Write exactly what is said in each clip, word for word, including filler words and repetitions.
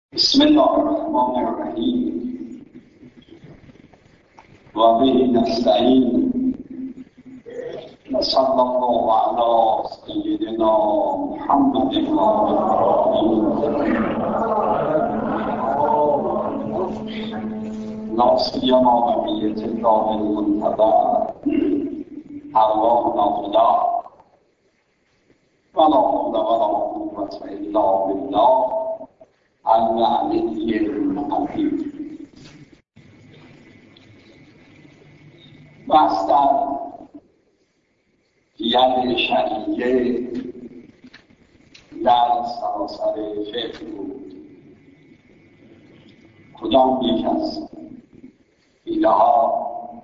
بسم الله الرحمن الرحیم و به نستعین و صلی الله علی سیدنا محمد ناصینا و بیت الله المنتظر ارواحنا فدا ولا حول ولا قوة الا بالله العلی العظیم. بحث در ید شریعه در سراسر فقه بود. کدام یک از حیله ها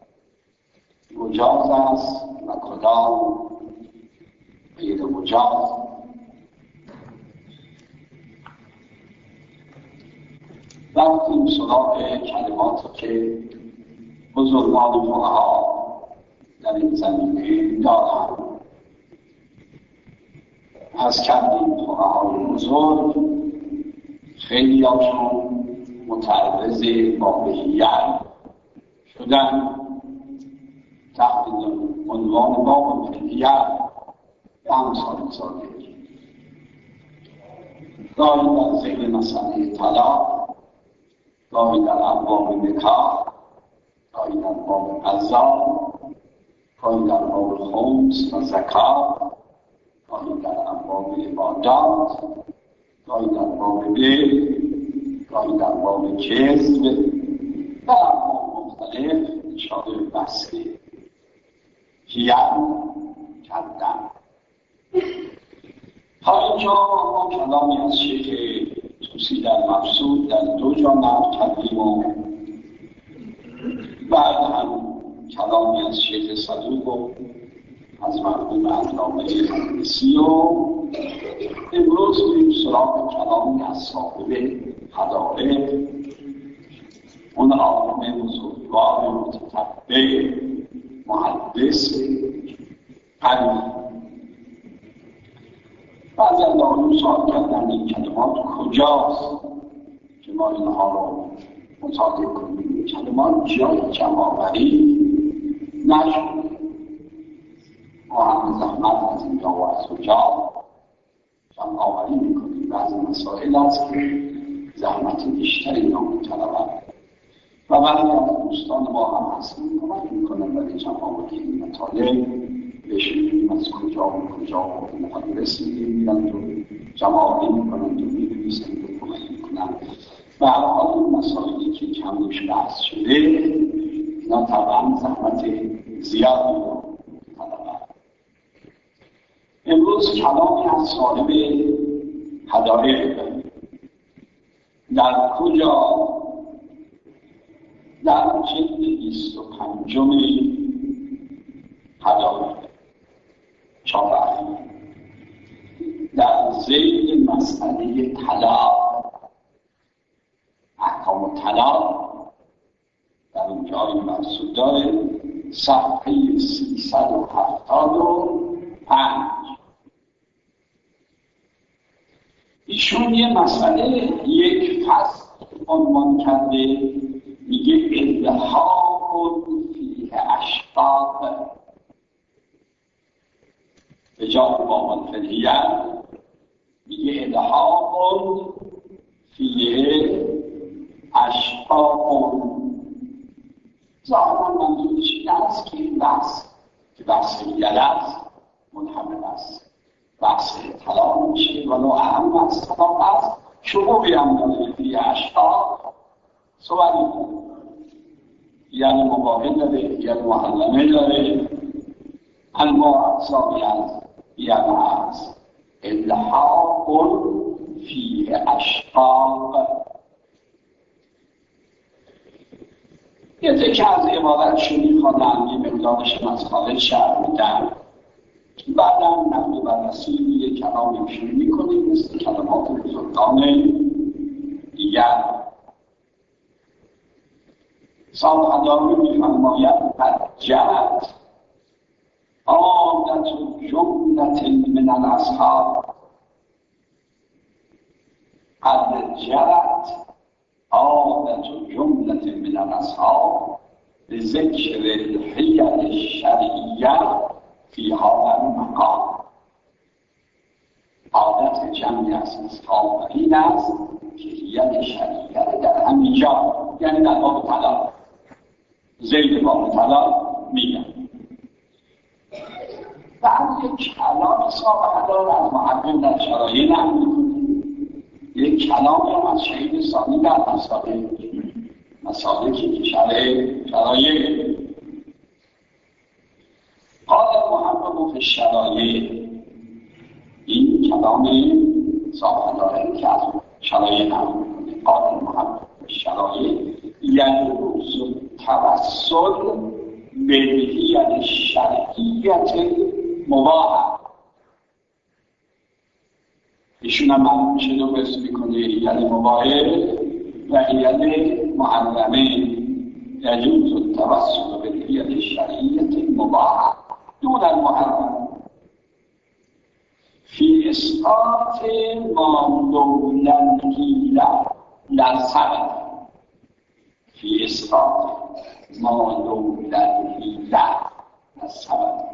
مجاز است و کدام غیر مجاز؟ رفتیم سراغ کلماتی که بزرگان فقها در این زمینه دارند. پس کردیم فقهای بزرگ خیلی هاشون متعرض با بهیت شدن تحت عنوان باب فقهیت به امثال ساده گاهی در ذکر مسئله طلاق، گاهی در ابواب نکاح، گاهی در باب قضا، گاهی در باب خمس و زکات، گاهی در ابواب عبادات، گاهی در باب بیع، گاهی در باب کسب، در ابواب مختلف اشاره به بحث حیل کردن. تا اینجا ما کلامی از شیخ توسی در مبسوط در دو جا نقل کردیم و بعد هم کلامی از شیخ صدوق و از مرحوم علامه مقدسی و امروز میریم سراغ کلامی از صاحب حدائق، اون عالم بزرگوار متتبع محدث قوی. بعضی از آقایون سوال کردن این کلمات کجاست که ما اینها رو مطالعه کنیم. این کلمات جای جمع‌آوری نشد. ما هم زحمت از اینجا و از اونجا جمع‌آوری میکنیم. بعضی مسائل هست که زحمت بیشتری نامی‌طلبد و بعضی از دوستان ما هم هستن کمک میکنن برای جمع‌آوری این مطالب. بشینیم از کجا و کجا و مقدس میگیرند و جمع‌آوری میکنند و می‌نویسند و کمک میکنند. و هر حال این مسائلی که کم روش بحث شده اینا طبعا زحمت زیادی رو طلبند. امروز کلامی از صاحب حدائق در کجا؟ در جلد بیست و پنجم حدائق چهار در ذیل مسئله طلاق، احکام طلاق در اونجا این مقصود داره. صفحه سیصد و هفتاد و پنج ایشون یه مسئله یک فصل عنوان کرده، میگه الحاق فیه اشقاق. به جای باب فقهیت میگه الحاق فیه اشقاق. ظاهرا منظورش این است که این بحث که بحث حیل است منحمل است بحث طلاق میشه ولو اهم از طلاق است. شعوبی هم داره فیه اشقاق سوالی کنه، یعنی مباهه داره، یعنی محلمه داره، انواع اقسامی از یعنی از الحاق فیه اشقاق. یه تکه از عبارت شدی خواندم، یه مقدارش از خارج شرح میدم، بعدم نقل بررسی یه کلامی میشون میکنیم مثل کلمات بزرگان دیگر. صاحب حدائق میفرماید حجت عادت جملة من الاصحاب قد جرت عادت جملة من الاصحاب بذکر الحیل الشرعیه فی هذا المقام. عادت جمعی از اصحاب این است که حیل شرعیه در همینجا، یعنی در باب طلاق، زید باب طلاق میگن. بعد یک کلام سابقه داره از محقق در شرایع نمی، یک کلام هم از شهید ثانی در مسائل مسالکی که شرایع. قال المحقق فی الشرایع، این کلام سابقه داره که از شرایع نمی. قال المحقق فی الشرایع یجوز التوسل بالحیل الشرعیه مباح. ایشون هم معلوم میشه دو قسم میکنه، حیل مباحه و حیل محرمه. یجوز التوسل بالحیل الشرعیه مباح دون المحرم فی اسقاط ما لولا الحیل در سبب، فی اسقاط ما لولا الحیل در سبب،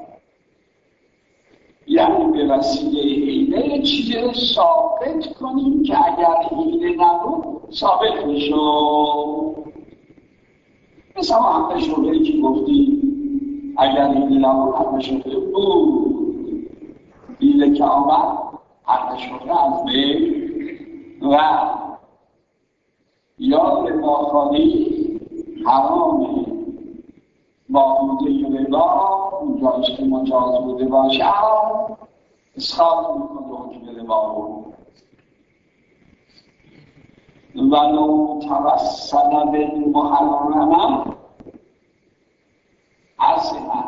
یعنی به وسیله حیله چیزی ثابت کنیم که اگر حیله نبود ثابت میشه. مثلا حق شغلی که گفتی اگر حیله نبود حق شغلی بود، حیله که آمد حق شغلی از بین و یا رباخانی حرامه معبوده ربا اونجایش که مجاز بوده باشه اسخاط میکنه حکم ربا رو. ولو توسل بالمحرمه اصلا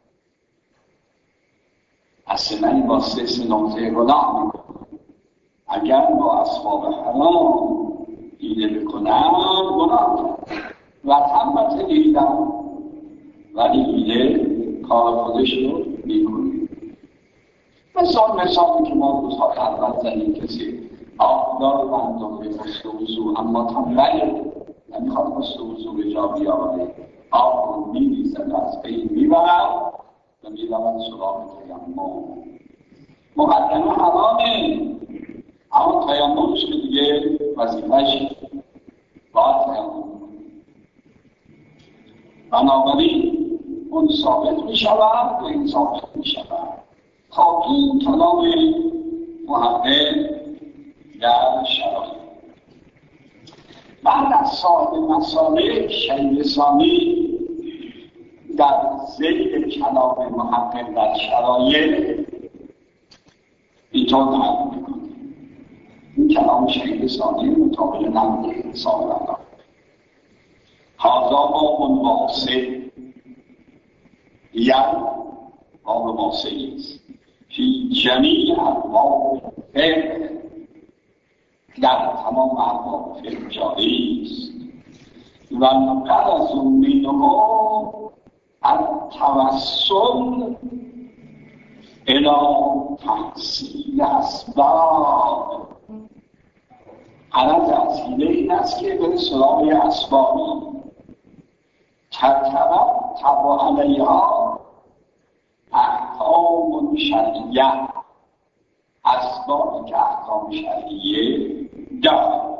اصلا با سه نقطه گناه میکنه. اگر با اسباب حرام حیله بکنن گناه کرد و البته دیدن، ولی حیله کار خودش رو میکنه. مثال مثالی که ما روزهای اول زنیم، کسی آبدار و اندازه غسل وضو اما تنبله نمیخواد غسل وضو به جا بیاره، آب رو میریزد از بین میبرد و میرود سراغ تیمم. مقدمه حرامه، اما تیممش که دیگه وظیفه‌ش باید تیمم. بنابراین اون ثابت می شود و این ثابت می شود. تا این کلام محقق در شرایع. بعد از صاحب مسالک شهید ثانی در ذیل کلام محقق در شرایع اینطور نقل میکنه. این کلام شهید ثانی مطابق نقل صاحب الله. هذا باب واسع، یعنی باب واسعی است فی جمیع ابواب فقه، در تمام ابواب فقه جاری است. و الغرض منه التوسل الی تحصیل اسباب. غرض از حیله این است که به سراغ اسبابی ترتب تبع علیها احکام شرعیه، اسبابی که احکام شرعیه دارد.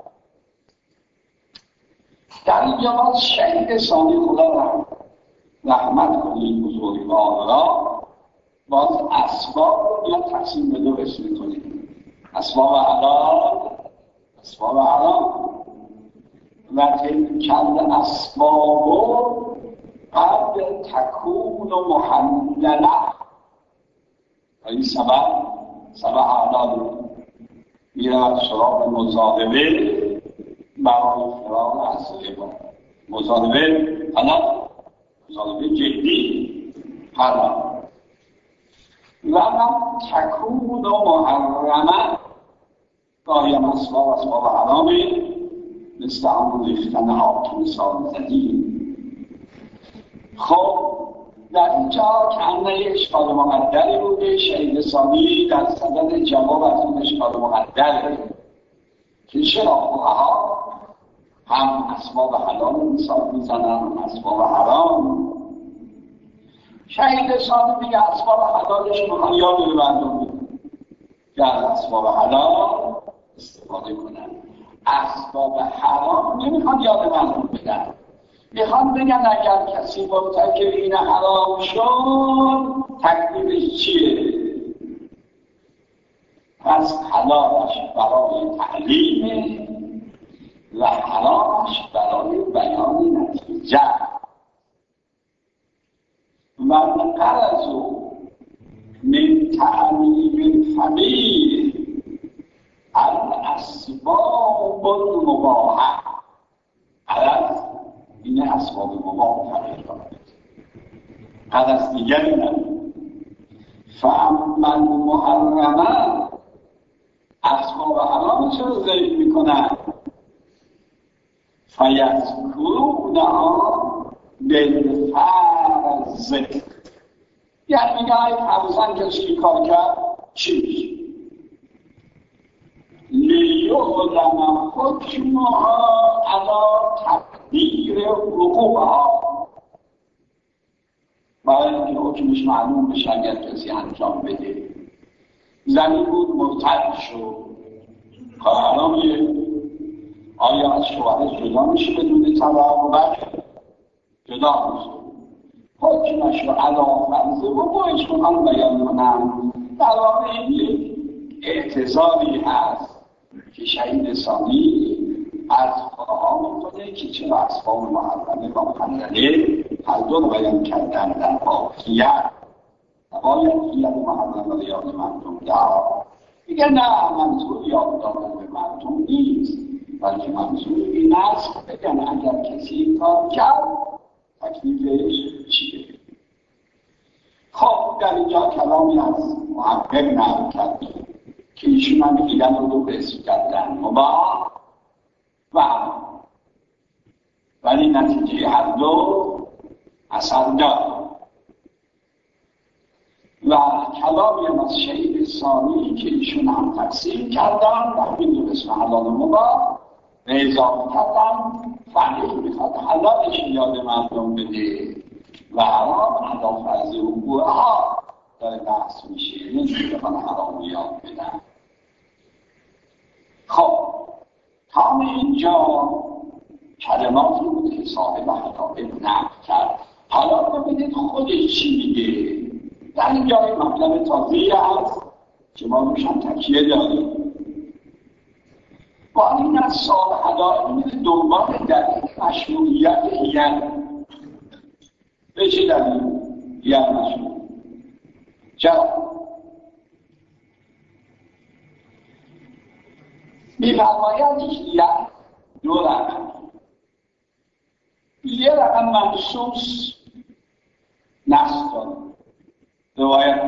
در اینجا باز شهید ثانی خدا رحمت کنید بزرگوار را، باز اسباب رو یا تقسیم به دو قسم کنید، اسباب حلال، اسباب حرام. و تلکل اسباب قد تکون محلله، و این سبب سبب حلال میرد سراغ مزاحمه برای فرار از ربا. مزاحمه حلال، مزاحمه جدی حلال. و من تکون و محرمه گاهی هم اسباب اسباب حرامه، مثل همون ریختن آب که مثال زدیم. خب در اینجا کنه اشکال مقدری بوده، شهید ثانی در صدد جواب از اون اشکال مقدره. که چرا فقها هم اسباب حلال مثال میزنن هم اسباب حرام. شهید ثانی میگه اسباب حلالش میخوان یاد به مردم بدن که از اسباب حلال استفاده کنن، اسباب حرام نمیخوان یاد مردم بدن، میخوان بگن اگر کسی مرتکب این حرام شد تکلیفش چیه؟ پس حلالش برای تعلیمه و حرامش برای بیان نتیجه. من قرض من تعلیم الفقیه الاسباب المباحه. قرض این اسباب مباح فقیر دارد، قرض دیگری ندارد. فاما المحرمه، اسباب حرام چرا ذکر میکنند؟ فیذکرونها بالفرض، یعنی میگه ای فرضاً کسی کار کرد چی میشه؟ لیعلم حکمها علی تقدیر وقوعها، برای اینکه حکمش معلوم بشه اگر کسی انجام بده. زنی بود مرتد شد، کار حرامیه، آیا از شوهرش جدا میشه بدون طلاق و بعد جدا میشه؟ حکمش رو علا فرض وقوعش میخوان بیان کنم. در واقع این یک اعتذاری هست که شهید ثانی از فقها میکنه که چرا اسباب محرمه و محلله هر دو رو بیان کردن در واقعیت و باید خیلی محرمه رو یاد مردم دار. میگه نه، منظور یاد دادن به مردم نیست، بلکه منظور این است بگن اگر کسی کار کرد تکلیفش چیه. خب در اینجا کلامی از محقق نقل کرد که ایشون هم دیدن رو دو قسم کردن، مباح و حرام، ولی نتیجه هر دو اثر داد. و کلامی هم از شهید ثانی که ایشون هم تقسیم کردن و همین دو قسم حلال و مباح و اضافه کردن. فقیه میخواد حلالش یاد مردم بده و حرام علا فرض وقوعها داره بحث میشه، نمیشه من حرام یاد بدن. خب تا اینجا کلماتی بود که صاحب حقایق نقل کرد. حالا ببینید خودش چی میگه. در اینجا این مطلب تازه‌ای هست که ما روشن تکیه داریم. با این از صاحب حقایق میده دنبال دلیل مشروعیت هیئت. به چه دلیل هیئت مشروع؟ جواب می‌فرماید هیئت دو رقم، یه رقم منصوص نص داره، روایت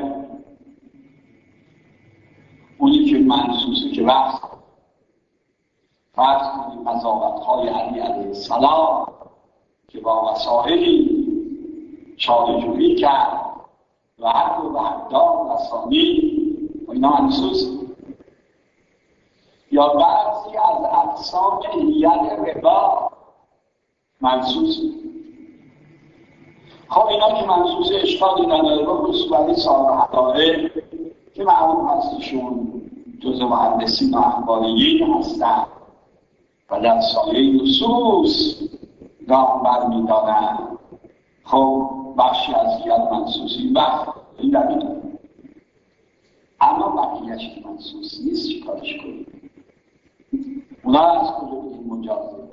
اونی که منصوصه که وقت فرض کنید قضاوت‌های علی علیه السلام که با وسائلی چاره‌جویی کرد و حد و حداد و ثانی و اینا منصوص، یا بعضی از اقسام هیئت ربا منصوص. خب اینا که منصوص اشکالی نداره، با خصوصی صاحب حقایق که معلوم هستشون جزء مهندسین و اخباریین هستن و در سایه نصوص گام برمی‌دارن. خب بخشی از هیئت منصوصی بخش این دلیل، اما بقیه‌اش که منصوص نیست چی کارش کنیم؟ اونا از کجا این مجازه؟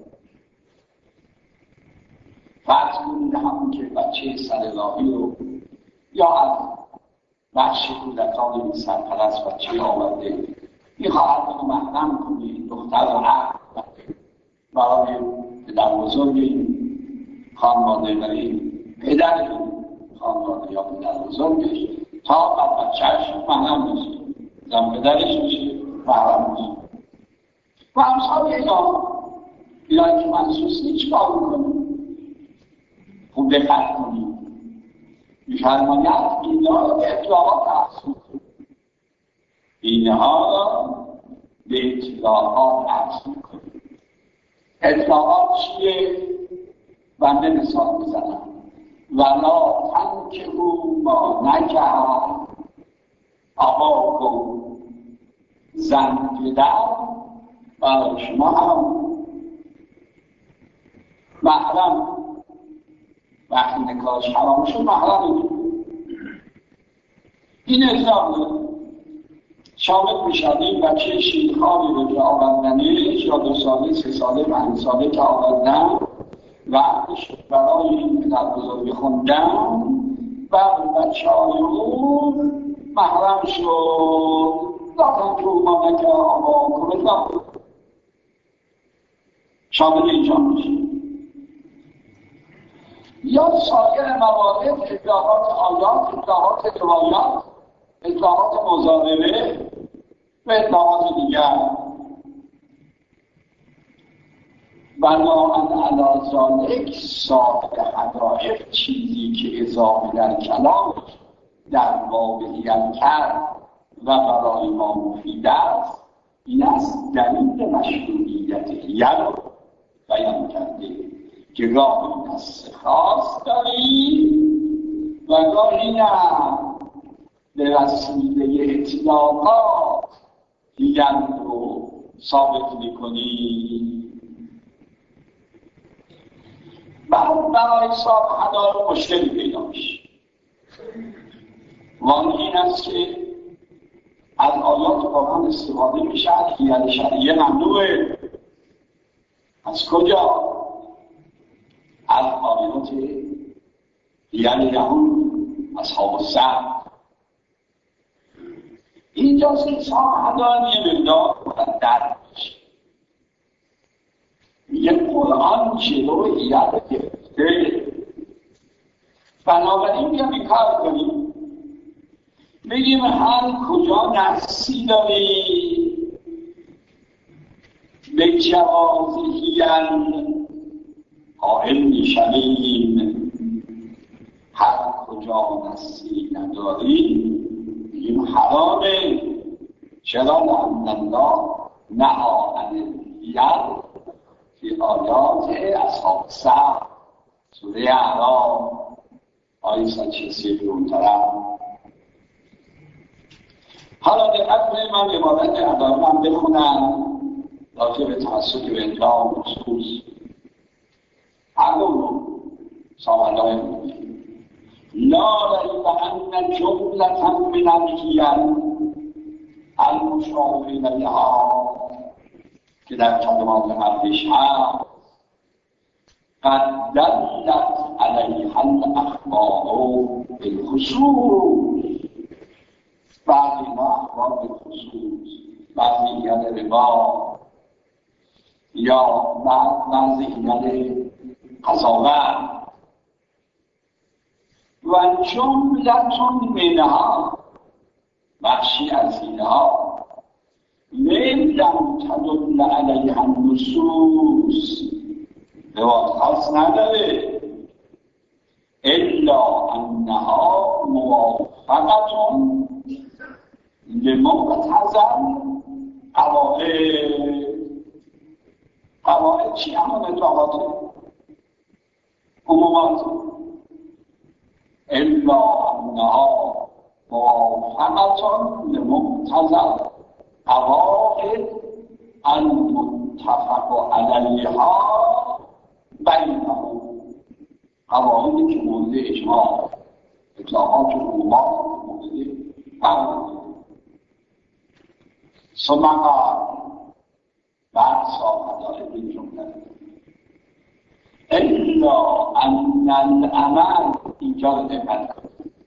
فرض کنید همون که بچه سرلاهی رو یا از بخش کودکان این سرپرست بچه آورده میخواهد رو محرم کنید، دختر رو حق برای پدر بزرگ این خانواده برای پدر این خانواده یا پدر بزرگش تا بعد بچهش محرم میشه، زن پدرش میشه محرم میشه و امثال اینا اینا که منصوص نیست کار میکنه. خوب دقت کنید، می‌فرماید اینا اطلاعات هست، اینها به اطلاعات عرض میکنیم. اطلاعات چیه؟ بنده مثال میزنم. ولا تنکحوا ما نکح آباکم، زن پدر برای شما هم محرم وقتی نکاحش حرام شد محرم این اطلاق شامل میشد این بچه شیرخواری رو که آوردنش یا دو ساله سه ساله پنج ساله که آوردن وقتش برای این پدر بزرگی خوندن و بچه های اون محرم شد لازم که او ما نکه آبا کنه شامل اینجا میشه. یا سایر موارد اطلاعات آیات، اطلاعات روایات، اطلاعات مزاربه و اطلاعات دیگر. بنا ان علی ذالک صاحب حقایق چیزی که اضافه در کلام در واقعیت کرد و برای ما مفید است این است دلیل مشروعیت یر بیان کرده که گاهی نص خاص داریم و گاهی نه به وسیله اطلاقات یر رو ثابت میکنیم. بعد برای صاحب حقایق مشکلی پیدا میشه و این است که از آیات قرآن استفاده میشه حیل شرعیه ممنوعه. از کجا؟ از آیات حیل یهود اصحاب السبت. اینجاست که صاحب حقایق یه مقدار مقدر میشه. میگه قرآن جلو حیل گرفته بنابراین بیا این کار کنیم بگیم هر کجا نصی داری به جواز حیل قائل میشویم، هر کجا نصی نداری بگیم حرامه. چرا؟ لأن الله نهی عن الحیل فی آیات اصحاب السبت سوره اعراف آیه صد و شصت اون طرف. حالا دقت کنید من عبارت عدالت بخونم راجع به تعصب و اطلاع و خصوص اقول صلی الله علیه لا ریب ان جملة من الحیل المشار الیها که در کلمات قبلش هست قد دلت علیها الاخبار بالخصوص. بعضی ما اخبار بالخصوص، بعضی یاد ربا یا بعضی یاد قضاوت و جملتون منها بخشی از اینها لم تدل علیها النصوص روایت خاص نداره الا انها موافقتون لمقتضی قواعد. قواعد چی؟ همون اطلاقات عمومات. الا انها موافقتون لمقتضی قواعد المتفق علیها بینهم. قواعدی که مورد اجماع اطلاقات عمومات مورد قواعد. ثم قال بعد صاحب داره این جمله الا ان العمل اینجا رو دقت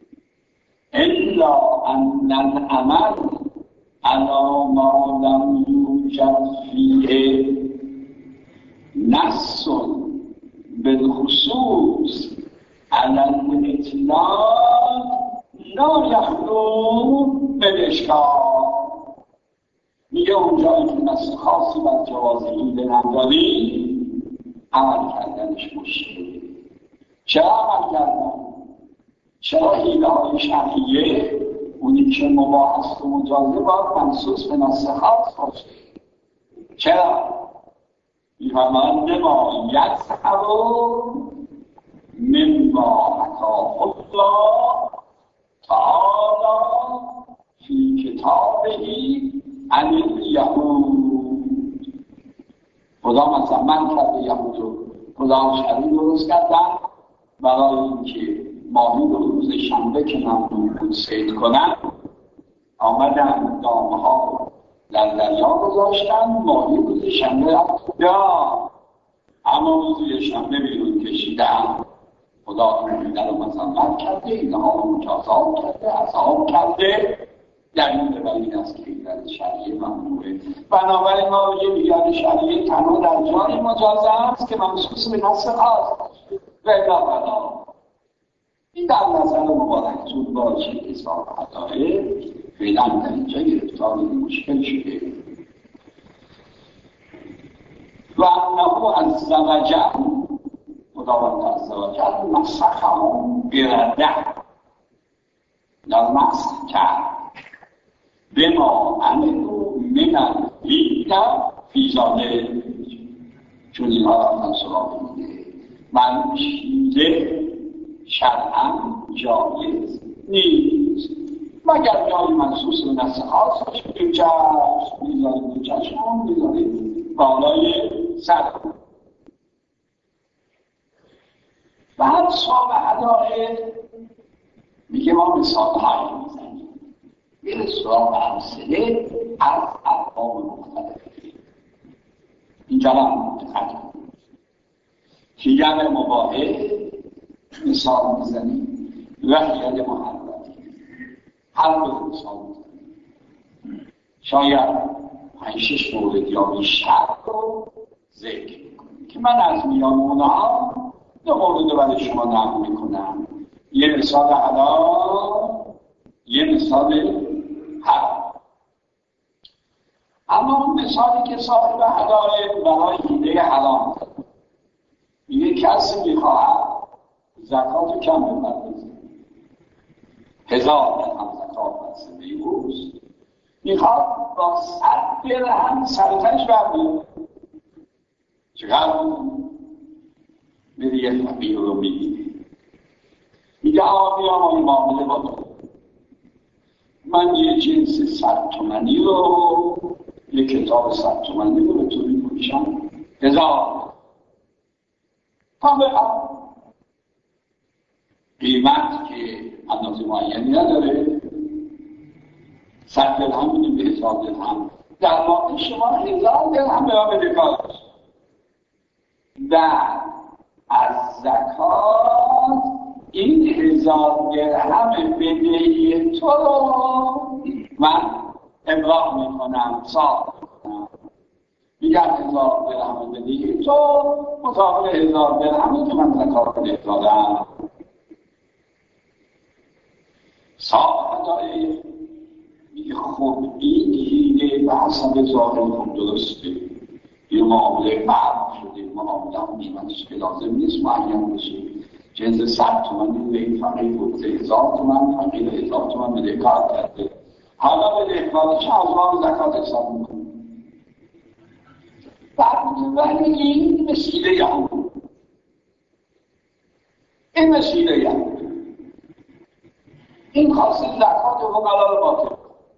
الا ان العمل علی ما لم یوجد فیه نص بالخصوص علی الاطلاق لا یخلو بالاشکال. میگه اونجایی که نص خاصی بر جواز حیله نداری عمل کردنش مشکله. چرا عمل کردن؟ چرا حیله های شرعیه اونی که مباح است و مجازه باید منصوص به نص خاص باشه. چرا؟ میفرماند نما یذهب مما اتاه الله تعالی فی کتابه عن الیهود. خدا مثلا من کرده یهود رو خدا شریع درست کردن برای اینکه ماهی رو روز شنبه که ممنوع بود صید کنن، آمدن دامه ها در دریا گذاشتن، ماهی روز شنبه رفت یا اما روز شنبه بیرون کشیدن. خدا این رو مذمت کرده، اینها رو مجازات کرده، عذاب کرده. دلیل بر این است که ایراد شرعی ممنوعه. بنابراین ما یه ایراد شرعی تنها در جای مجاز است که مخصوص به نص خاص و الا بنا. این در نظر مبارکتون باشه اصلاح خطاره فعلا در اینجا گرفتار مشکل شده. و انه عز وجل خداوند عز وجل مسخهم برده در مسخ کرد بما عملوا من الدین فی ذلک، چون اینها رفتن سراغ میده من چیزه شرعا جایز نیست مگر جای منصوص و نص خاص باشه که چشم میذاریم چشم میذاریم بالای سر. بعد صاحب عدائد میگه ما مثال های میزنیم میره سراغ امثله از ارقام مختلفه. اینجا هم دقت که یه مباحث مثال میزنیم و خیال محرمه هر دو مثال میزنیم. شاید پنج شش مورد یا بیشتر رو ذکر میکنیم که من از میان اونها دو مورد برای شما نقل میکنم. یه مثال حلال، یه مثال حرام. اما اون مثالی که صاحب حلال برای ایده حرام میگه کسی میخواهد زکات کم بپردازه، هزار درهم زکات بسته میگوز، میخواد با صد درهم سرتش برداره. چقدر میره یه فقیر رو میگیره میگه آقا بیام معامله با تو، من یه جنس صد تومنی رو یه کتاب صد تومنی رو به تو میپوشم هزار تا بقام قیمت که اندازه معینی نداره، صد درهم میدیم به هزار درهم، در واقع شما هزار درهم به ما بده کارش و از زکات این هزار درهم بدهی تو رو من ابراء میکنم، صاف میکنم. میگم هزار درهم بدهی تو مطابق هزار درهمی که من زکات بده دادم. صاحب داره میگه خب این هیله به حسب ظاهر خود درسته، یه معامله فرق شده، معامله هم قیمتش که لازم نیست معین بشه. جنس صد تومن به این فقیر بود هزار تومن، فقیر هزار تومن بده کار کرده، حالا بده کارش از ما زکات حساب میکنه. ولی این مسیله هم این مسیله هم این خواسته زکات فقرا رو باطل،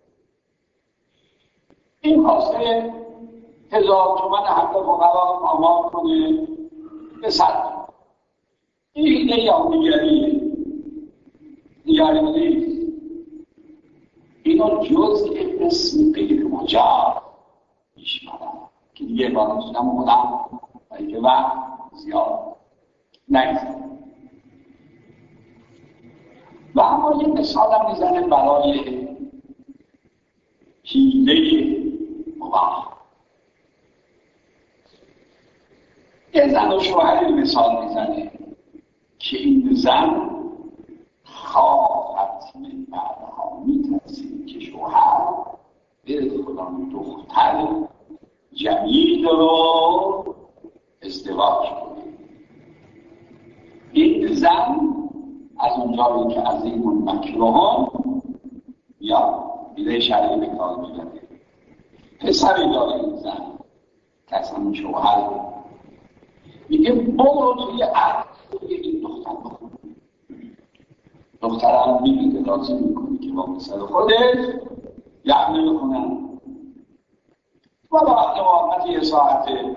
این خواسته هزار تومن حق فقرا رو آمار کنه به صد. این ایده یا دیگریه دیگری نیست. اینو جز اسم غیر مجاز میشمارن که دیگه با نشونم خودم و اینکه وقت زیاد نیست. و اما یه مثال هم میزنه برای حیله مباح. یه زن و شوهری مثال میزنه که این زن خواهد من بعدها میترسید که شوهر به فلان دختر جمیل رو ازدواج کنه. این زن از اونجایی که از این مکروهان یا بیده شرعی به کار میبره، پسری داره این زن کسان شوهر میگه برو توی عقل این دختر بخون. دخترم میبینه لازم میکنه که با مثل خودش یعنی بخونن و بعد وقت یه ساعته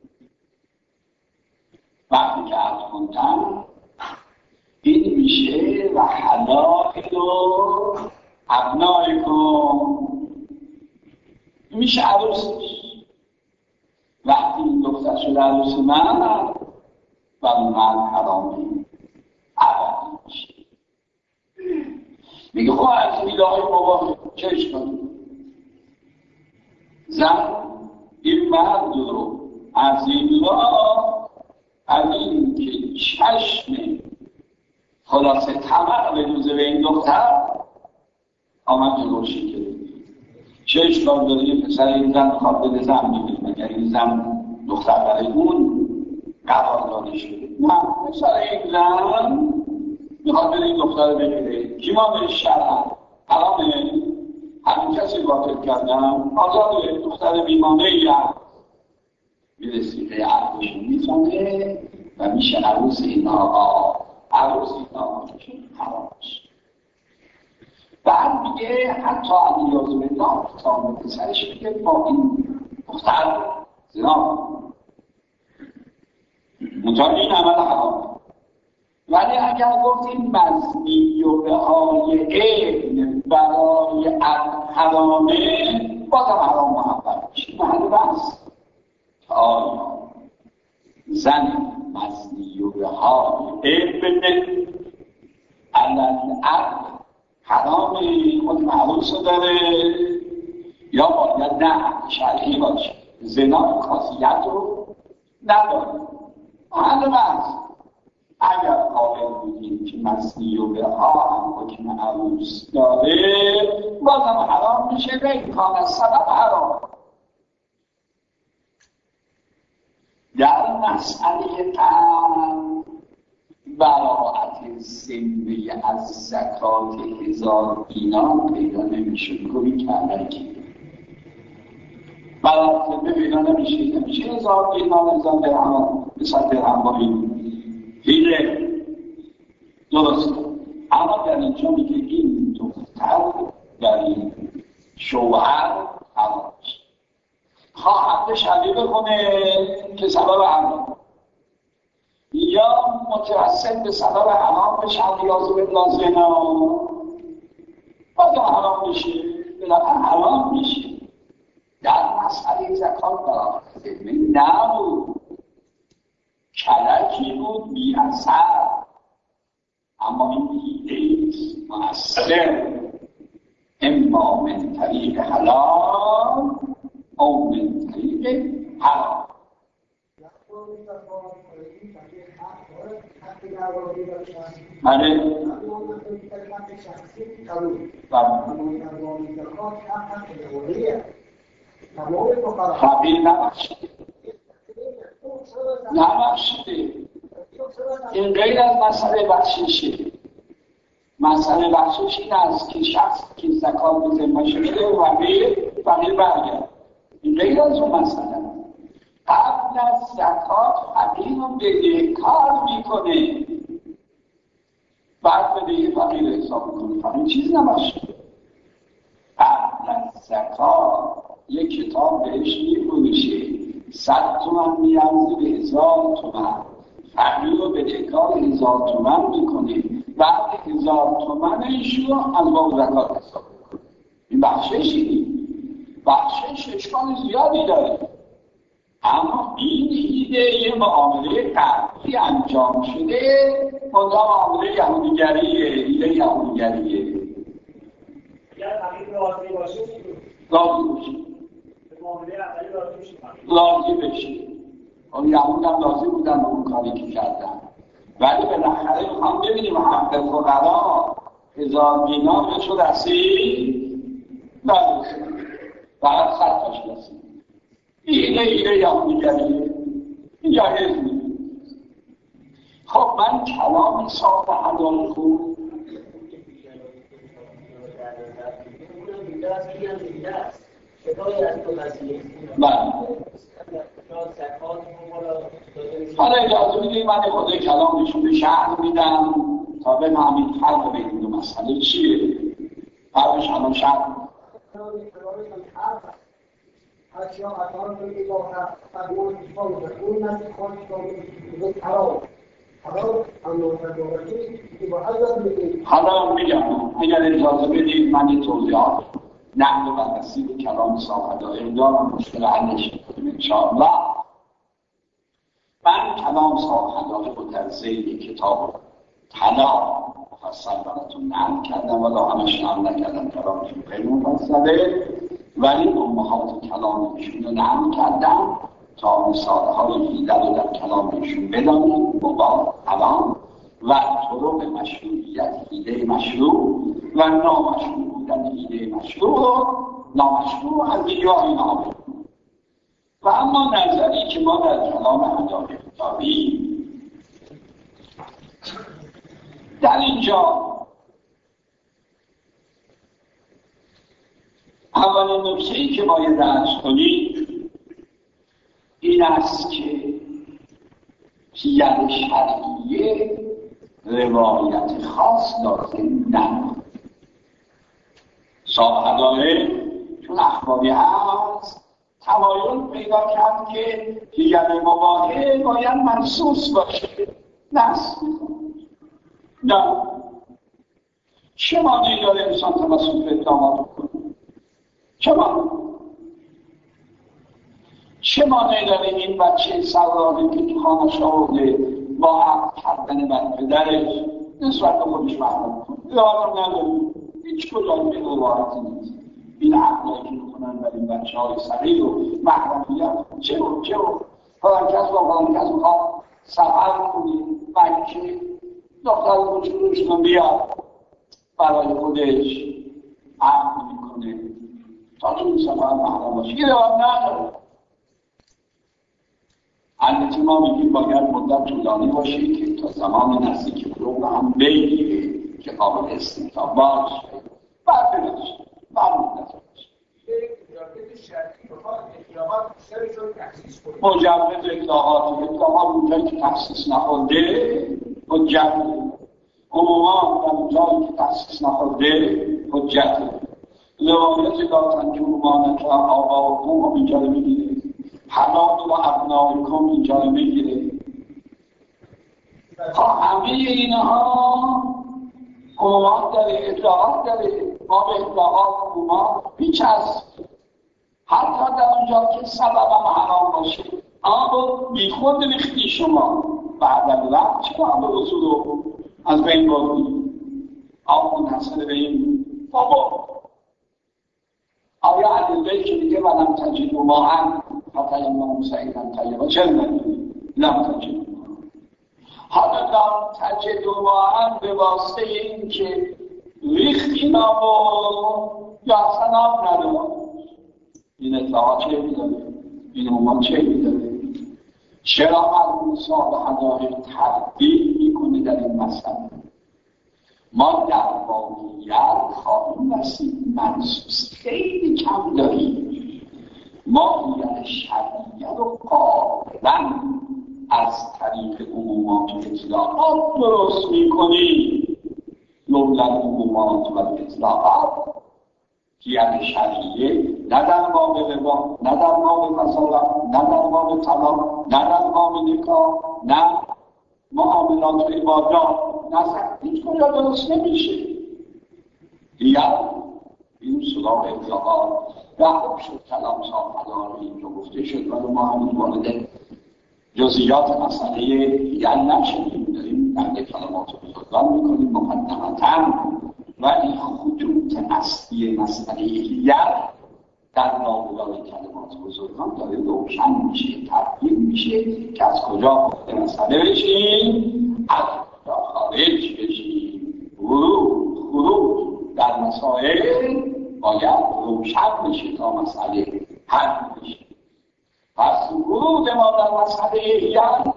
وقتی که عقل خوندن این میشه و حلائل و ابنائکم میشه عروسش. وقتی این دختر شده عروس من و من حرامی عبدی میشه. میگه خب از میله های بابا چشم کنیم زن این مرد رو از این راه از این که چشم خلاصه طمع بدوزه به این دختر آمد جلوشی کرد. چشم کار داره یه پسر این زن بخواد بده زن میبینه مگر این زن دختر برای اون قرار داده شده. نه پسر این زن میخواد بده این دختر رو بگیره. کیمان شرع حرامه همین کسی باطل کردن آزاده دختر بیمانه ای هم میرسی به عقلشون میفهمه و میشه عروس این آقا عروس این آقا که حرام میشه. بعد میگه حتی علیاذ بالله تا پسرش میگه با این دختر زنا منطقه این عمل حرام. ولی اگر گفتیم مزنی و به های علم برای حرامه بازم حرام محبت میشه. محل بحث آیا زن مزنی و به های علم علم عقل حرامه خود معروض داره یا باید نه شرعی باشه زنا خاصیت رو نداره. محل بحث اگر قابل بودیم که مزنی و به ها هم حکم عروس داره بازم حرام میشه به امکان از سبب حرام. در مسئله تن براعت ذمه از زکات هزار دینار پیدا نمیشه. گویی کردن که براعت ذمه پیدا نمیشه نمیشه هزار دینار هزار درهم مثل درهم با این هیله درست. اما در اینجا میگه این دختر در این شوهر حرام میشه. خواه حق شبیه بکنه که سبب حرام یا متوسط به سبب حرام به شبیه لازم لازم باید حرام میشه بلاخر حرام میشه. در مسئله زکات براعت ذمه نبود کلکی بود بی اثر اما این ایدهیست مؤثر اما من طریق حلال او من طریق حرام. بله خبیر نبخشید نبخشیده. این غیر از مسئله بخشیشه. مسئله بخشیش این است که شخص که زکات به ذمه شده و فقیر فقیر برگرد. این غیر از اون مسئله. قبل از زکات فقیر رو بدهکار میکنه بعد بدهی فقیر حساب میکنه. فقیر چیز نباشه. قبل از زکات یک کتاب بهش میفروشه صد تومن میارزه به هزار تومن فقیر رو بدهکار هزار تومن میکنه بعد هزار تومنش رو از باب زکات حساب میکنه. این بخششی بخشش اشکال زیادی داره اما این ایده یه معامله قبلی انجام شده منطقه معامله یهودیگریه. ایده یهودیگریه اگر فقیر راضی باشه راضی باشه معامله اولی راضی میشه راضی بشه. اون یهود هم راضی بودن به اون کاری که کردن ولی بالاخره میخوام ببینیم حق فقرا هزار دینار بهش رسید نداشت بعد خطاش رسید. اینه اینه یهودیگریه این جایز نیست. خب من کلام صاف حلال خوب شکایی از تو مسیح من حالا اجازه میدید من خود کلامشون به شرح میدم تا بفهمید فرق بین دو مسئله چیه. فرقش الان شرح حالا میگم اگر اجازه بدید من این توضیحات نقل و بررسی به کلام صاحب‌دائر دارم مشکل حلش کنیم انشاءالله. من کلام صاحب‌دائر رو در ذیل کتاب طلا مفصل براتون نقل کردم ولی همش نقل نکردم، کلامشون خیلی مفصله، ولی امهات کلام ایشون رو نقل کردم تا مثالهای حیله رو در کلام ایشون بدانیم با الان و طرق مشروعیت حیله مشروع و نامشروع بودن حیله مشروع و نامشروع از دیگاه اینا بدونیم. و اما نظری که ما در کلام ادای کتابی در اینجا اولین نکته‌ای که باید درس کنید این است که حیل شرعیه روایت خاص لازم ندارد. صاحب‌دائر چون اخباری هست تمایل پیدا کرد که حیل مباحه باید منصوص باشه، نص می‌کنه. نه، چه معنی داره انسان توسط به اقدامات کنه؟ چه معنی؟ چه معنی داره این بچه سراره که تو خانه‌ش آورده با عقد کردن بر پدرش نسبت به خودش محرم کنه؟ یادم نداره هیچ کجا به روایتی نیست. این عقلایی که میکنن بر این بچه های صغیر و محرمیت چه و چه و فلان کس با فلان کس میخواد سفر کنی بچه دختر کوچولوش رو بیاد برای خودش عقد میکنه تا تو این سفر محرم باشه. یه روایت نداره. البته ما میگیم باید مدت طولانی باشه که تا زمان نزدیک بلوغ هم بگیره که قابل استمتاع باشه. بعد بگیرش بعد مدت باشه مجرد اطلاعات اطلاعات اونجایی که تخصیص نخورده حجت عموما در اونجایی که تخصیص نخورده حجت روایت داتن که عموما که آقا و قوم اینجا رو میگیره، حلال و ابنایکم اینجا رو میگیره. همه اینها عمومات داره، اطلاعات داره. ما به اطلاعات عمومات هیچ هست حتی در اونجا که سبب هم حرام باشه اما بی خود ریختی شما بعد از وقت چه هم به رسول رو از بین بردی آب منحصر به این بابا آیا عدله که دیگه ولم تجید و ما هم حتی امام سعیدن طیبا چه نمیدونی لم تجید و ما حالا لم تجید و ما هم به واسطه این که ریختی نابا یا اصلا آب ندارم این اطلاعات چه میداره؟ این عمان چه میداره؟ چرا مرمون صاحب‌دائر تردید میکنه در این مسئله؟ ما در واقعیت خواهیم رسید منصوص خیلی کم داریم. ما حیل شرعیه رو قابلا از طریق عمومات و اطلاعات درست میکنیم. لولا عمومات و اطلاعات حیل شرعیه نه در باب ربا، نه در باب تصالح، نه در باب طلاق، نه در باب نکاح، نه معاملات و عبادات، نه هیچ کجا درست نمیشه. یا این سراغ اطلاعات رحم شد کلام صاحب‌دائر اینجا گفته شد ولی ما همین وارد جزئیات مسئله حیل نشدیم. داریم در کلمات رو بزرگان میکنیم مقدمتاً ولی خطوط اصلی مسئله حیل در نابودای کلمات بزرگان داره روشن میشه، تبیین میشه که از کجا وارد مسئله بشیم، از کجا خارج بشیم. ورود خروج در مسائل باید روشن بشه تا مسئله حل بشه. پس ورود ما در مسئله حیل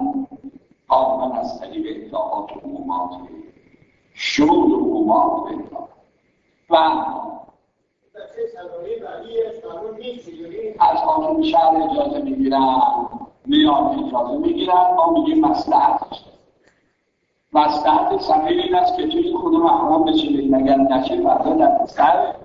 آمن از طریق اطلاعات و عمومات شمول عمومات و اطلاعات و از حاکم شهر اجازه میگیرم میان اجازه میگیرن، ما میگیم مصلحت. مصلحت صحیح این است که توی خود محرم بشه، مگر نشه فردا در سر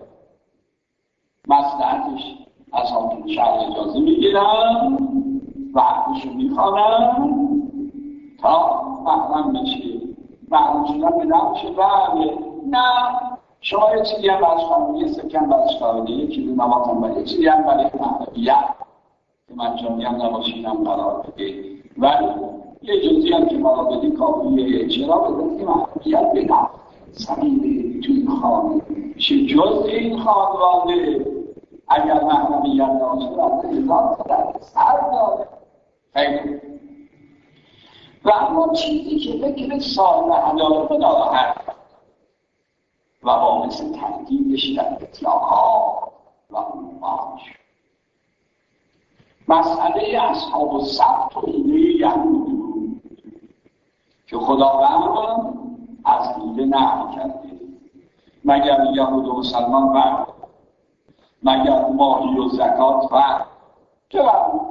مصلحتش از حاکم شهر اجازه میگیرن و حقشو میخوانن تا محرم بشه. محرم شدن به نفشه بله نه شما یه چیزی هم برش خواهده، یه سکن برش خواهده، یه چیزی نماتم برای یه چیزی هم برای محرمیت که من جانی هم نباشینم قرار بده، ولی یه جزی هم که قرار بده کافیه. چرا بده که محرمیت به نفت سمیده توی این خانه میشه جز این خانواده. اگر محرمیت ناشه از هزار در سر داره خیلی. و اما چیزی که فکر سال علاقه دارد و باعث تردیدش در اطلاقات و عموماش مسئله اصحاب السبت و ایده یهود بود که خداوند از ایده نهی کرده، مگر یهود و مسلمان فرق، مگر ماهی و زکات فرق که فرق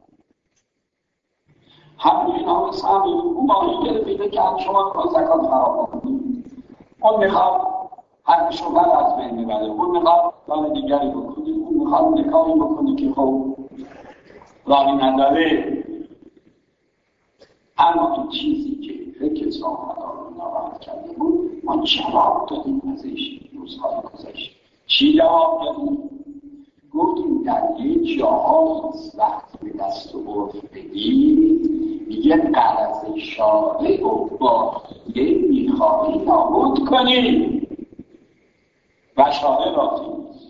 همه اینا مثل همه اون ماهی گرفته که هم شما با زکات فرق کنید، اون میخواد حق شوهر از بین میبره، اون میخواد کار دیگری بکنه، اون میخواد نکاحی بکنه که خب راهی نداره. اما این چیزی که فکر سامدار رو نوارد کرده بود ما جواب دادیم ازش روزهای گذشته. چی جواب دادیم؟ گفتیم در یه جاهایی وقتی به دست و عرف بگید یه قرض شارع و باقیه میخواهی نابود کنی و شارع راضی نیست.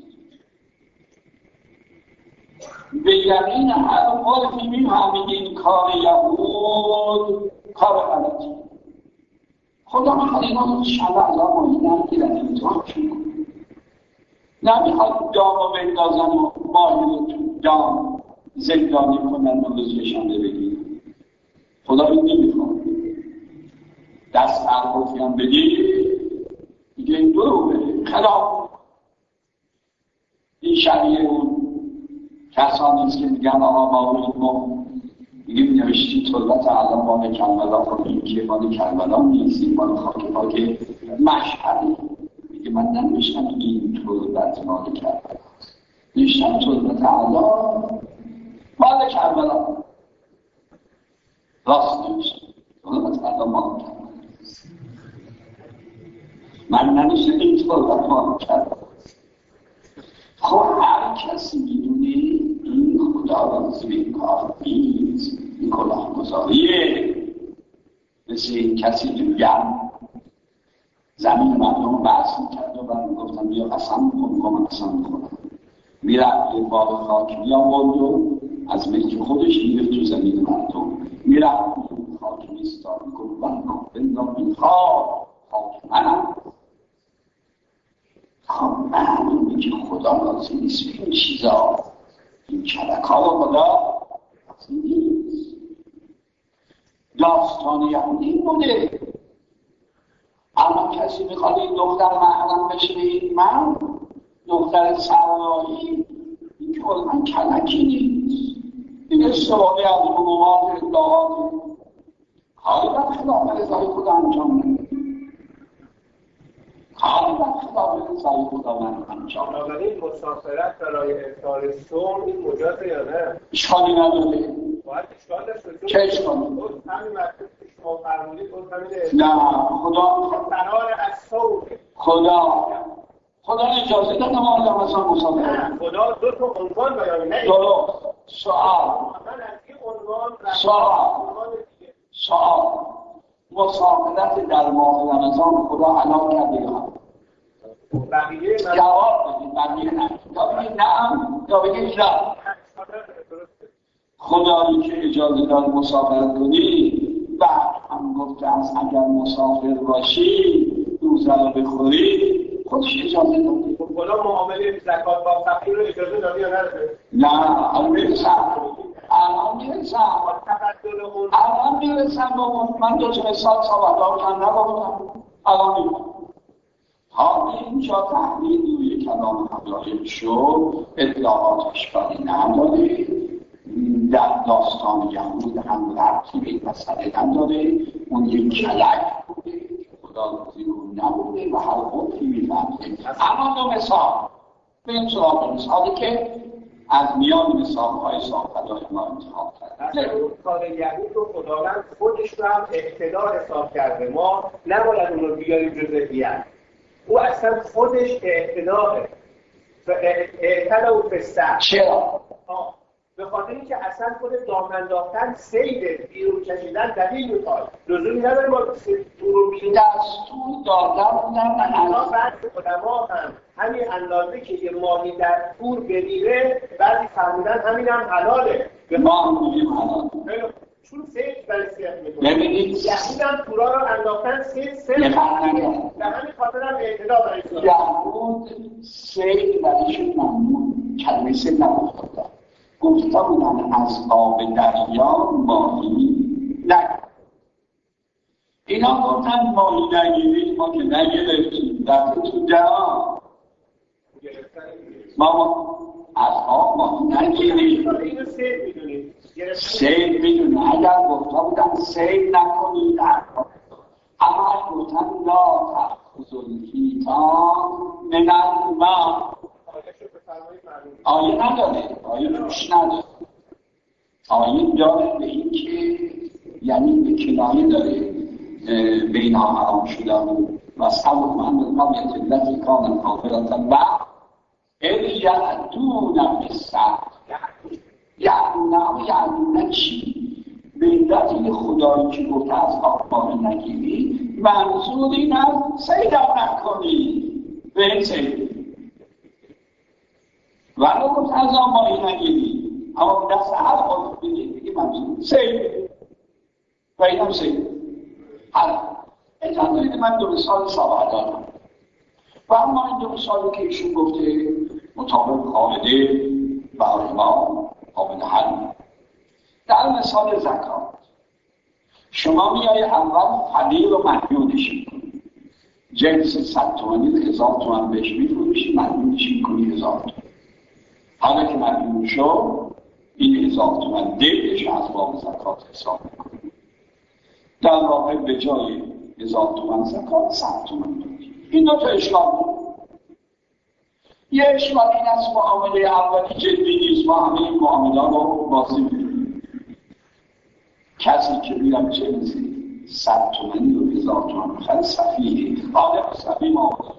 به یقین هر عرفی میفهمید این کار یهود کار غلطی. خدا میخواد اینا رو شب از آن ماهی نمیگیرن امتحان کنن، نمیخواد دام رو بندازن و ماهی رو تو دام زندانی کنن و روزشان بگیرن. خدا این نمیخواد. دست عرفی هم بگیر دیگه این دو رو بده خلاف این شبیه اون کسانی است که میگن آقا با ما میگیم نوشتی طلبت الان مال کربلا کنیم که مال کربلا نیست، این مال خاک خاک مشهدی. میگه من ننوشتم این طلبت مال کربلا است، نوشتم طلبت الان مال کربلا. راست نوشتم طلبت الان مال کربلا است، من ننوشتم این طلبت مال کربلا. خب هر کسی میدونه این خدا راضی به این کار نیست، این کلاهگذاریه. مثل این کسی دیگر زمین مردم بحث میکرد و برمی گفتم بیا قسم کن کن قسم کنم، میرفت یه باغ خاک میآورد و از ملک خودش میرفت تو زمین مردم، میرفت این خاک میستاد میگفت من بندم این خاک خاک منم. خب معلومه که خدا راضی نیست به این چیزا، این کلکا و خدا راضی نیست. داستان یهودی این بوده. اما کسی میخواد این دختر محرم بشه این من دختر سرایی، این که من کلکی نیست، این اشتباهی از حکومات اطلاعات کاری در خلاف رضای خدا انجام نده، کاری در خلاف رضای خدا من انجام نده. بنابراین مسافرت برای افطار صوم این مجازه یا نه؟ اشکالی نداره. باید اشکال داشته. چه اشکالی؟ همین مطلب که شما فرمودید بود همین نه خدا فرار از صوم خدا خدا اجازه داده ما آدم اصلا مسافرت. خدا دو تا عنوان بیان نه درست. سوال من از این عنوان سوال سوال مسافرت در ماه رمضان خدا حلال کرده یا بقیه جواب بدید بقیه نه یا بگید نعم یا بگید نه. خدایی که اجازه داد مسافرت کنی بعد هم گفته است اگر مسافر باشی روزه رو بخوری خودش اجازه داده. خدا معامله زکات با فقیر رو اجازه داده یا نداده؟ نه الان میرسم الان میرسم الان میرسم من دو چه سال سابقه کن نگفتم الان میرسم. تا اینجا تحلیل روی کلام حقایق شد اطلاعات اشکالی نداره. در داستان یهود هم ربطی به این مسئله نداره. اون یک کلک بوده خدا زیرون نبوده و هر قطعی میفهمده. اما دو مثال به این سراغ مثالی که از میان مثالهای صاحبدای ما انتخاب کرده. اون کار یهود رو خداوند خودش رو هم اقتدار حساب کرده، ما نباید اون رو بیاریم جزئیات. او اصلا خودش اقتداره و اعتدا او بستر. چرا؟ به خاطر اینکه اصلا خود دام انداختن سید بیرون کشیدن دلیل میخواد، لزومی نداره ما رو بیرون دستور دادن بودن من از بعد علما هم همین اندازه که یه ماهی در تور بمیره بعضی فرمودن همین هم حلاله به ما هم بودیم حلال چون سید برای سیخ میکنه. ببینید یهود هم تورا رو انداختن سید سید یه فرق نگرد به همین خاطر هم اعتدا برای سیخ یهود سید برایشون ممنون کلمه سید نگفتن، گفته بودن از آب دریا ماهی نگرد. اینا گفتن ماهی نگیرید، ما که نگرفتیم رفته تو دریا ما از آب ماهی نگیرید. اینو سید میدونید سید میدونید اگر گفته بودن سید نکنید اما اگر گفتن لا تأخذوا الحیتان من الماء آیه نداره، آیه روش نداره. آیه داره به این که یعنی به کنایه داره به اینها حرام شدن و سبب من به قبیت التي کانت کافرة و اذ یعدون بالسبت یعدون یعدون چی؟ به علت خدایی که گفته از آبانی نگیری منظور این از سیدم نکنی به این سید ولی گفت از آبانی نگیری اما دست هر خود بگید دیگه منظور سید و این هم سید حالا اجازه دارید من دو مثال سابقه دارم و اما این دو مثالی که ایشون گفته مطابق قاعده برای ما قابل حل. در مثال زکات شما میای اول فقیر رو مدیونش میکنی، جنس صد تومانی هزار تومن بهش میفروشی، مدیونش میکنی هزار تومن. حالا که مدیون شد این هزار تومن دلش از باب زکات حساب میکنی، در واقع به جای هزار تومن زکات صد تومن داری. این دو تا اشکال بود. یه اشکال این است معامله اولی جدی نیست، ما همه این معامله رو بازی می‌کنیم. کسی که میرم جنسی صد تومنی و هزار تومن بخره سفیه، آدم سفیه معامله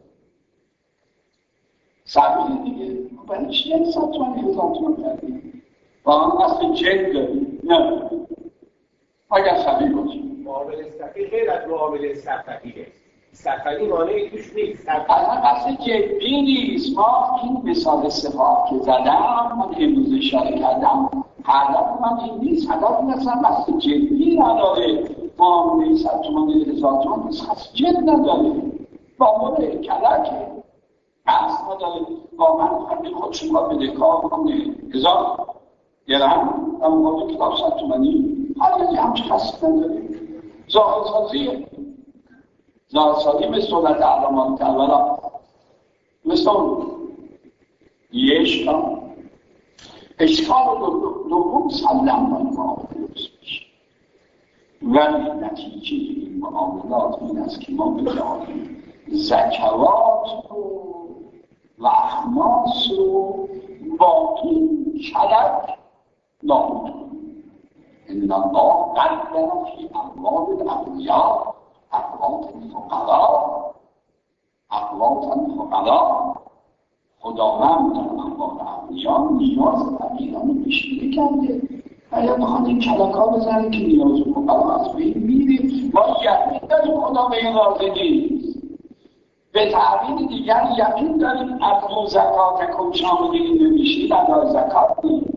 سفیه دیگه برای چی یعنی صد تومنی هزار تومن کردیم و هم اصل جد داریم؟ نه اگر سفیه باشیم معامله سفیه غیر از معامله سفیه سفری مانعی توش نیست. اصلا بحث جدی نیست. ما این مثال صفات که زدم من امروز اشاره کردم هدف من این نیست. هدف مثلا بحث جدی نداره. معامله صد تومن هزار تومن بحث جد نداره. معامله کلکه بحث نداره. واقعا همین خودشون باید بده کار کنه هزار درهم و مقابل کتاب صد تومنی هر یکی همچه خسته نداره. ظاهر سازیه ظاهرسازی مثل صورت علامات اولا مثل اون یه اشکال اشکال دوم سلم باید معامله بسیش ولی نتیجه این معاملات این است که ما بجاییم زکوات و اخماس رو با این کلک نابود کنیم. ان الله قدر فی اموال الاغنیا اقوات الفقراء اقوات الفقراء خداوند در اموال اغنیا نیاز فقیران رو پیش‌بینی کرده. اگر بخواد این کلک‌ها بزنه که نیاز فقرا از بین میره. ما یقین داریم خدا به این راضی نیست. به تعبیر دیگر یقین داریم از اون زکات کمشان بگیریم نمیشید ادای زکات نیست.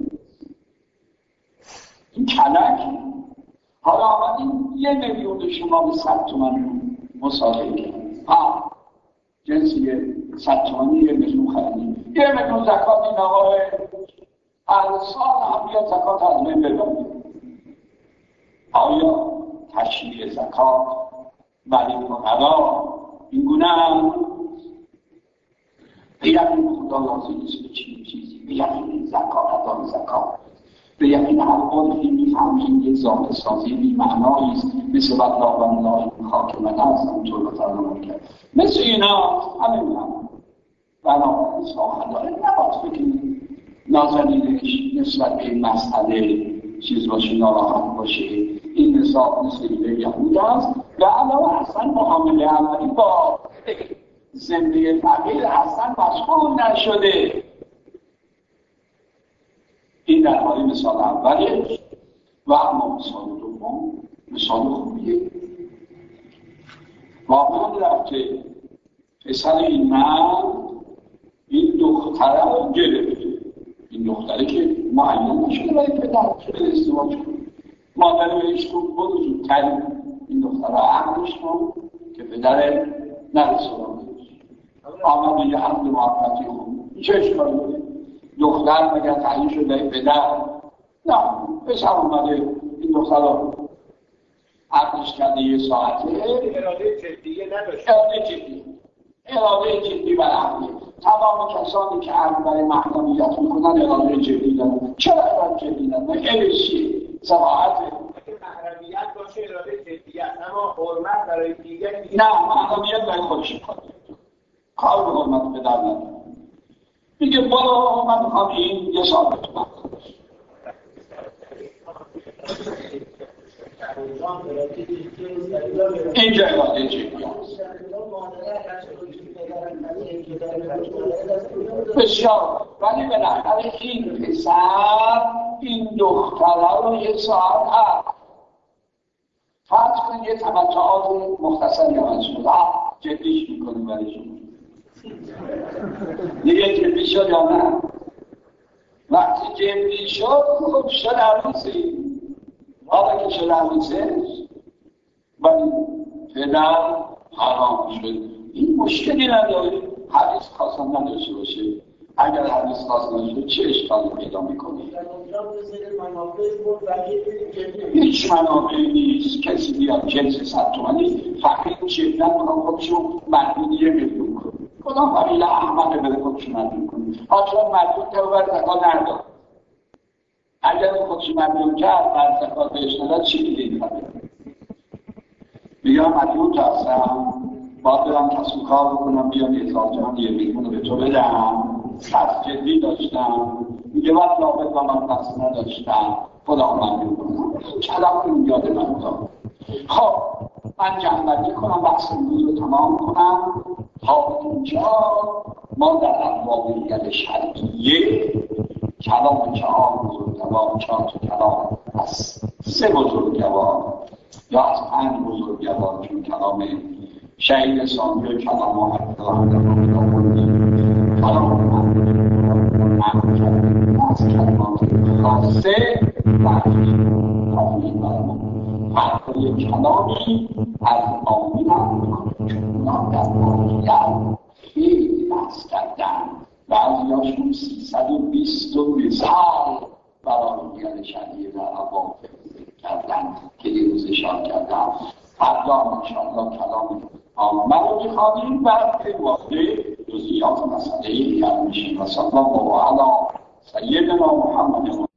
این کلک حالا آمدیم یه میلیون شما به صد تومن مصادره کنیم. ها جنسی صد تومنی یه میلیون خریدیم. یه میلیون زکات این آقای هر سال هم بیاد زکات از من ببریم. آیا تشریع زکات برای فقرا این گونه هم به یقین خدا لازم نیست به چیزی چیزی به یقین زکات ادای زکات به یقین الان این میفهمیم یک ذات سازی بی‌معنایی است، مثل بطلا و الله حاکمانه است، همونطور رو فرمان کرد. مثل اینا همین هم بنابراین ساخت داره. نباید فکر نازنینش نسبت به این مسئله چیز باشه، ناراحت باشه. این نصاب مثل ایده یهود است و علاوه اصلا معامله اولی با زنده فقیر اصلا مشغول نشده. این در حالی مثال اولیش و اما مثال دوم مثال خوبیه. واقعا رفته پسر این مرد این دختره رو گرفته. این دختره که معین نشده باید پدر به ازدواج کنه. مادر بهش خوب بود زودتر این دختره عقلش کن که پدر نرسونم آمد یه عقل محبتی خوب. این چه اشکالی بود؟ دختر مگر تعیین شده پدر؟ نه، پسر اومده این دختر رو عقلش کرده یه ساعته. اراده جدیه نداشت. اراده جدی اراده جدی و عقلی. تمام کسانی که عقل برای محکمیت میکنن اراده جدی دارن. چرا اراده جدی دارن؟ علشی صفاحته محرمیت باشه اراده جدی است، اما حرمت برای دیگری نه، محرمیت برای خودش میکنه. کار به حرمت پدر نداره. میگه برو من میخوام این یه سال بتونم اینجا اراده جدی هست. بسیار. ولی بالاخره این پسر این دختره رو یه ساعت هست فرض کن یه تمتعات مختصری هم شد جدیش میکنیم برای شما دیگه جدی شد یا نه؟ وقتی جدی شد خب شد عروسی. حالا که شد عروسه ولی پدر حرام شد. این مشکلی نداره. حدیث خواستم نداشته باشه. اگر حدیث خواست نشده چه اشکالی پیدا میکنه؟ هیچ منابعی نیست. کسی بیاد جنس صد تومانی فقیر جدن کنم خودشون مردود یه میلیون کنه. کدام فقیل احمقه بده خودشون مردود کنه. حالا مردود که باید زکا نرداد. اگر خودشون مردود کرد بر زکا بهش نداد چی دیگه این فقیل؟ بگم مردود هستم باید برم کسب کار بکنم بیام یه سال جهان یه میلیون رو به تو بدم. صرف جدی داشتم میگه وقت لابد و من بحث نداشتم خدا من میکنم. این کلام رو یاد من دارم. خب من جنبندی کنم بحث امروز رو تمام کنم. تا اینجا ما در ابواب شرعیه کلام چهار بزرگوار چهار تا کلام از سه بزرگوار یا از پنج بزرگوار چون کلام شهید ثانی و کلام محمد کلام از کلمات خاصه تفریح برمون فرقای کلامی از آمین هم چون در واقعیت خیلی بحث کردن. بعضی هاشون سیصد و بیست و مثال برای میان شدیه در ابواب کردن که یه روز اشاره کردن. فردا انشاءالله کلام آمین رو میخوانیم و خیلی واقعی جزئیات مسئله یاد میشیم. و صلی الله علی سیدنا محمد